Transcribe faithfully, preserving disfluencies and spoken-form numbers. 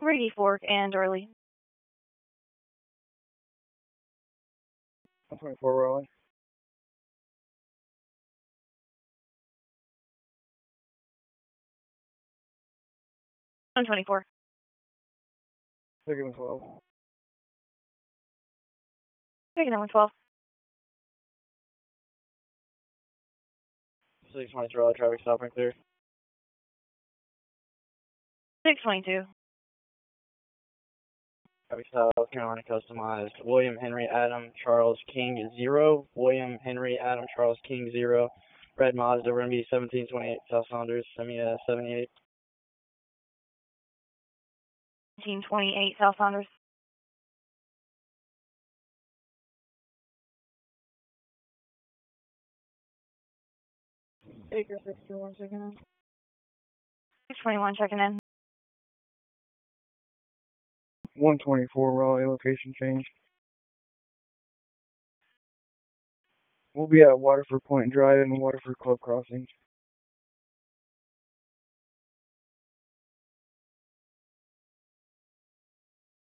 Reedy Fork and Early. one twenty-four Raleigh. one twenty-four. Taking one twelve. Taking one twelve. six twenty-two Raleigh, traffic stop and clear. six twenty-two. Traffic South Carolina customized. William Henry Adam Charles King zero. William Henry Adam Charles King zero. Red Mazda, we're going to be seventeen twenty-eight South Saunders. Send me a seventy-eight. seventeen twenty-eight South Saunders. Acre six two one checking in. six twenty-one checking in. one twenty-four Raleigh, location change. We'll be at Waterford Point Drive and Waterford Club Crossing.